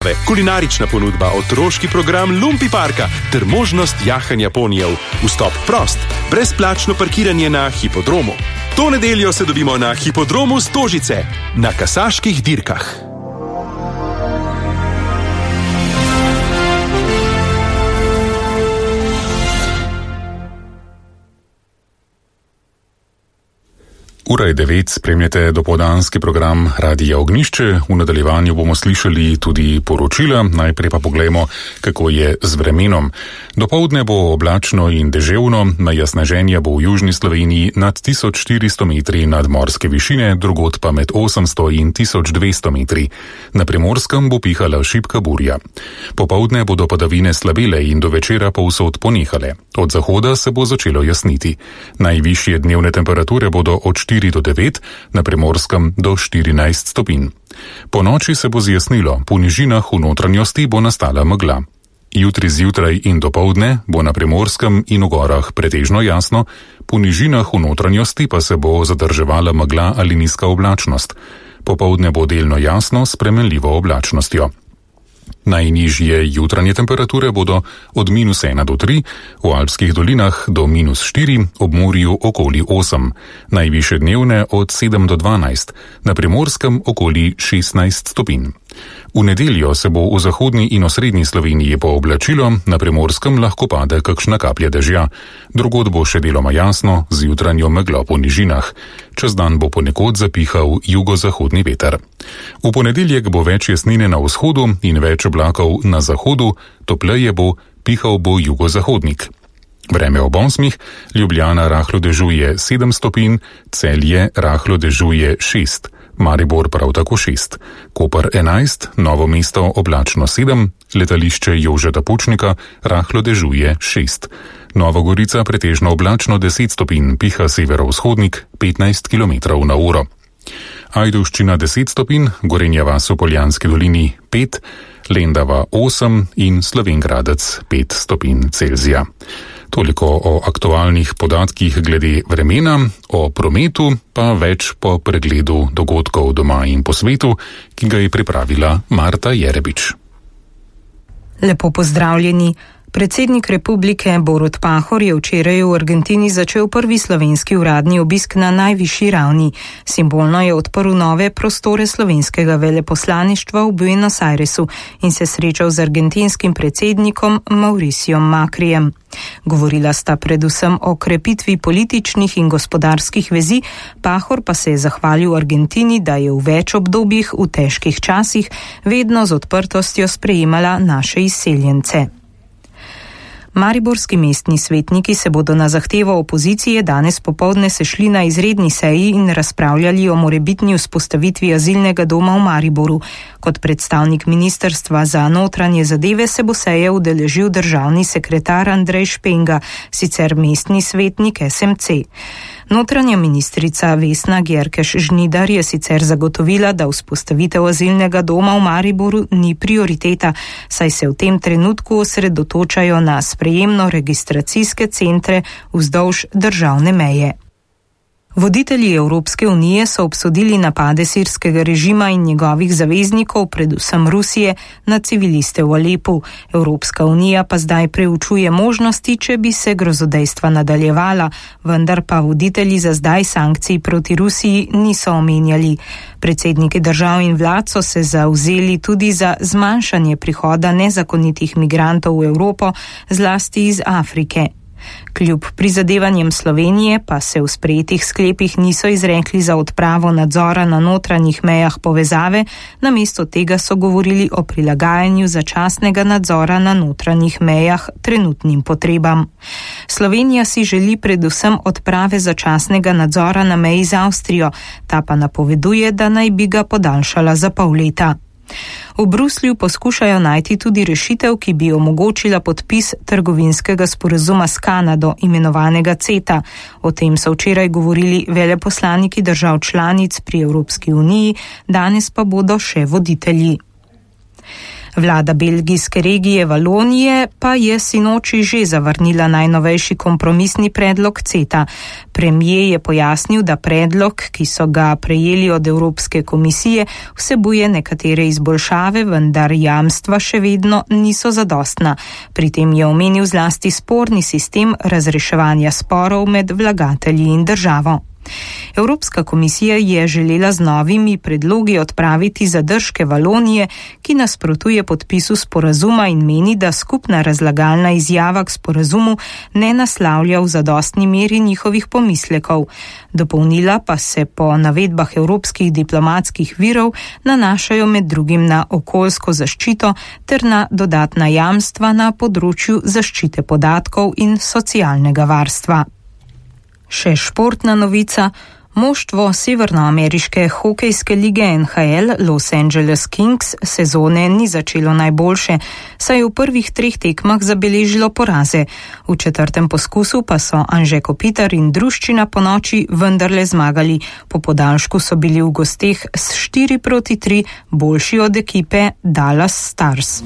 zabave, kulinarična ponudba, otroški program Lumpi parka ter možnost jahanja ponijev. Vstop prost, brezplačno parkiranje na hipodromu. To nedeljo se dobimo na hipodromu Stožice, na kasaških dirkah. Ura je 9, spremljate dopoldanski program Radija Ognjišče. V nadaljevanju bomo slišali tudi poročila, najprej pa poglejmo, kako je z vremenom. Dopoldne bo oblačno in deževno, najjasneženja bo v južni Sloveniji nad 1400 metri nadmorske višine, drugod pa med 800 in 1200 metri. Na Primorskem bo pihala šibka burja. Popoldne bodo padavine slabele in do večera povsod ponehale. Od zahoda se bo začelo jasniti. Najvišje dnevne temperature bodo od 4 do 9, na Primorskem do 14 stopinj. Po noči se bo zjasnilo, po nižinah v notranjosti bo nastala megla. Jutri zjutraj in dopoldne bo na Primorskem in v gorah pretežno jasno, po nižinah v notranjosti pa se bo zadrževala megla ali nizka oblačnost. Popoldne bo delno jasno s spremenljivo oblačnostjo. Najnižje jutranje temperature bodo od -1 do 3, v Alpskih dolinah do -4, ob morju okoli 8, najvišje dnevne od 7 do 12, na Primorskem okoli 16 stopinj. V nedeljo se bo v zahodni in osrednji Sloveniji pooblačilo, na Primorskem lahko pade kakšna kaplja dežja, drugod bo še deloma jasno, z jutranjo meglo po nižinah. Čez dan bo ponekod zapihal jugozahodni veter. V ponedeljek bo več jasnine na vzhodu in več oblakov na zahodu, topleje bo, pihal bo jugozahodnik. Vreme ob 8, Ljubljana rahlo dežuje 7 stopinj, Celje rahlo dežuje 6, Maribor prav tako 6, Koper 11, Novo mesto oblačno 7, letališče Jožeta Pučnika rahlo dežuje 6, Nova Gorica pretežno oblačno 10 stopinj, piha severovzhodnik 15 km/h. Ajdovščina 10 stopinj, Gorenja vas v Poljanski dolini 5, Lendava 8 in Slovenj Gradec 5 stopinj Celzija. Toliko o aktualnih podatkih glede vremena, o prometu pa več po pregledu dogodkov doma in po svetu, ki ga je pripravila Marta Jerebič. Lepo pozdravljeni. Predsednik republike Borut Pahor je včeraj v Argentini začel prvi slovenski uradni obisk na najvišji ravni. Simbolno je odprl nove prostore slovenskega veleposlaništva v Buenos Airesu in se srečal z argentinskim predsednikom Mauricijom Macrijem. Govorila sta predvsem o krepitvi političnih in gospodarskih vezi, Pahor pa se je zahvalil Argentini, da je v več obdobjih v težkih časih vedno z odprtostjo sprejemala naše izseljence. Mariborski mestni svetniki se bodo na zahtevo opozicije danes popoldne sešli na izredni seji in razpravljali o morebitni vzpostavitvi azilnega doma v Mariboru. Kot predstavnik Ministrstva za notranje zadeve se bo seje udeležil državni sekretar Andrej Špenga, sicer mestni svetnik SMC. Notranja ministrica Vesna Györkös-Žnidar je sicer zagotovila, da vzpostavitev azilnega doma v Mariboru ni prioriteta, saj se v tem trenutku osredotočajo na sprejemno-registracijske centre vzdolž državne meje. Voditelji Evropske unije so obsodili napade sirskega režima in njegovih zaveznikov, predvsem Rusije, na civiliste v Alepu. Evropska unija pa zdaj preučuje možnosti, če bi se grozodejstva nadaljevala, vendar pa voditelji za zdaj sankcij proti Rusiji niso omenjali. Predsedniki držav in vlad so se zavzeli tudi za zmanjšanje prihoda nezakonitih migrantov v Evropo, zlasti iz Afrike. Kljub prizadevanjem Slovenije pa se v sprejetih sklepih niso izrekli za odpravo nadzora na notranjih mejah povezave, namesto tega so govorili o prilagajanju začasnega nadzora na notranjih mejah trenutnim potrebam. Slovenija si želi predvsem odprave začasnega nadzora na meji z Avstrijo, ta pa napoveduje, da naj bi ga podaljšala za pol leta. V Bruslju poskušajo najti tudi rešitev, ki bi omogočila podpis trgovinskega sporazuma s Kanado, imenovanega CETA. O tem so včeraj govorili veleposlaniki držav članic pri Evropski uniji, danes pa bodo še voditelji. Vlada belgijske regije Valonije pa je sinoči že zavrnila najnovejši kompromisni predlog CETA. Premijer je pojasnil, da predlog, ki so ga prejeli od Evropske komisije, vsebuje nekatere izboljšave, vendar jamstva še vedno niso zadostna. Pri tem je omenil zlasti sporni sistem razreševanja sporov med vlagatelji in državo. Evropska komisija je želela z novimi predlogi odpraviti zadržke Valonije, ki nasprotuje podpisu sporazuma in meni, da skupna razlagalna izjava k sporazumu ne naslavlja v zadostni meri njihovih pomislekov. Dopolnila pa se po navedbah evropskih diplomatskih virov nanašajo med drugim na okoljsko zaščito ter na dodatna jamstva na področju zaščite podatkov in socialnega varstva. Še športna novica. Moštvo severnoameriške hokejske lige NHL Los Angeles Kings sezone ni začelo najboljše, saj je v prvih 3 tekmah zabeležilo poraze. V 4. poskusu pa so Anže Kopitar in druščina ponoči vendarle zmagali. Po podaljšku so bili v gosteh s 4-3 boljši od ekipe Dallas Stars.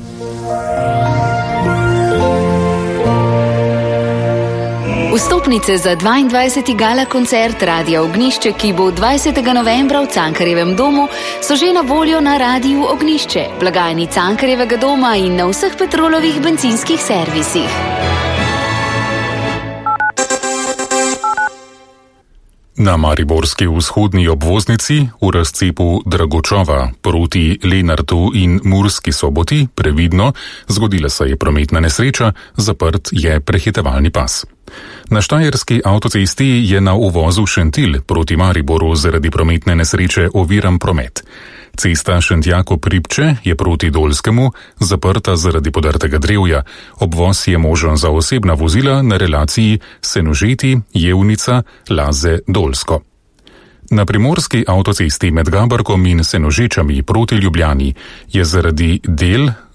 Vstopnice za 22. gala koncert Radia Ognjišče, ki bo 20. novembra v Cankarjevem domu, so že na voljo na Radiu Ognjišče, blagajni Cankarjevega doma in na vseh Petrolovih bencinskih servisih. Na mariborski vzhodni obvoznici v razcepu Dragočova proti Lenartu in Murski Soboti previdno zgodila se je prometna nesreča, zaprt je prehitevalni pas. Na štajerski avtocesti je na uvozu Šentilj proti Mariboru zaradi prometne nesreče oviran promet. Cesta Šentjako-Pripče je proti Dolskemu zaprta zaradi podrtega drevja. Obvoz je možen za osebna vozila na relaciji Senožeti, Jevnica, Laze, Dolsko. Na primorski avtocesti med Gabarkom in Senožečami proti Ljubljani je zaradi del